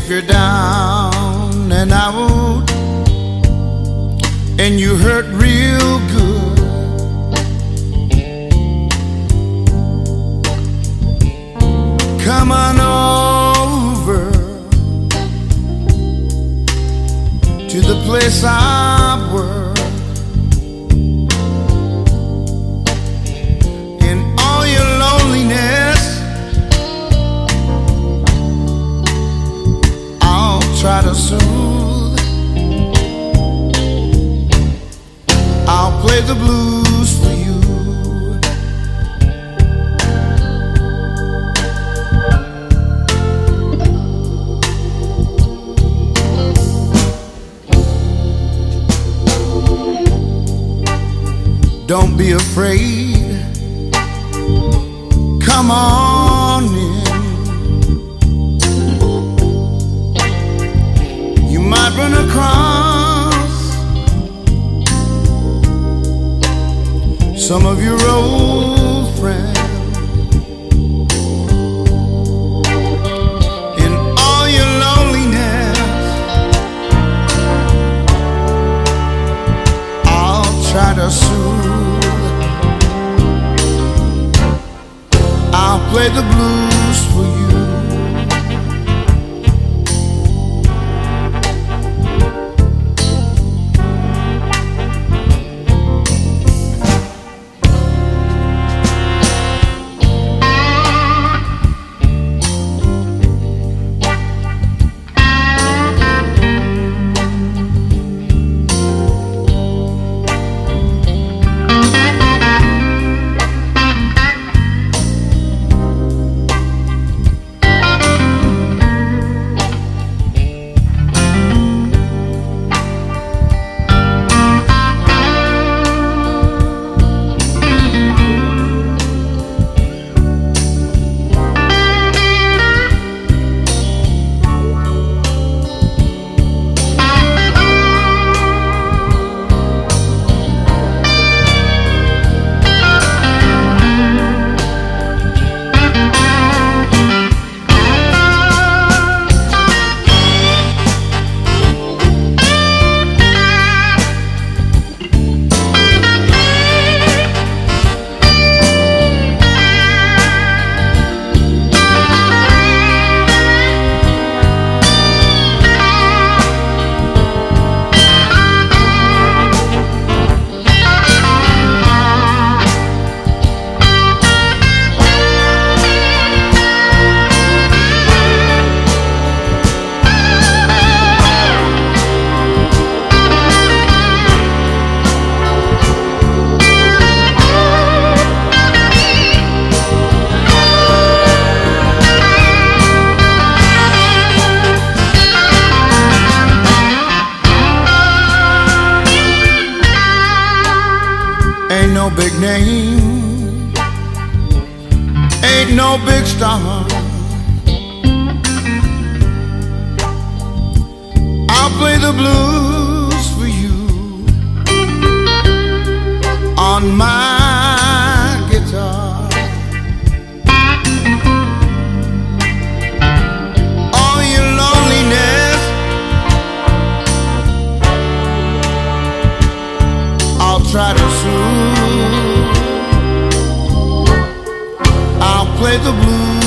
you down and out, and you hurt real good. Come on over to the place I work. In all your loneliness, I'll try to soothe. I'll play the blues for you. Don't be afraid, come on in. You might run across some of your old friends. In all your loneliness, I'll try to soothe. I'll play the blues for you. Ain't no big name, ain't no big star. I'll play the blues for you on my guitar. All your loneliness, I'll try to soothe. I'll play the blues.